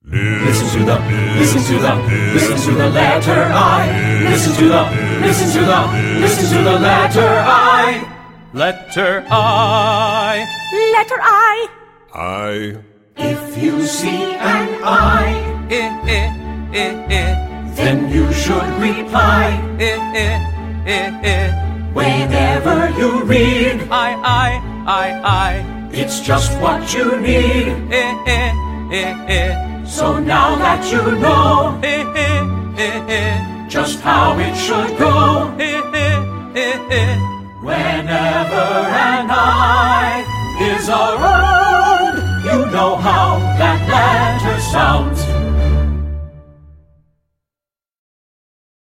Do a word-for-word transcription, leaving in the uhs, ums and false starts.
Listen to the, listen to the, listen to the letter I. Listen to the, listen to the, listen to the letter I. Letter I. Letter I. I. If you see an I, I, I, I, I. then you should reply. I, I, I, I. Whenever you read, I, I, I, I. it's just what you need. I, I, I, I. So now that you know I, I, I, I. just how it should go, I, I, I, I. whenever an I is around, you know how that letter sounds.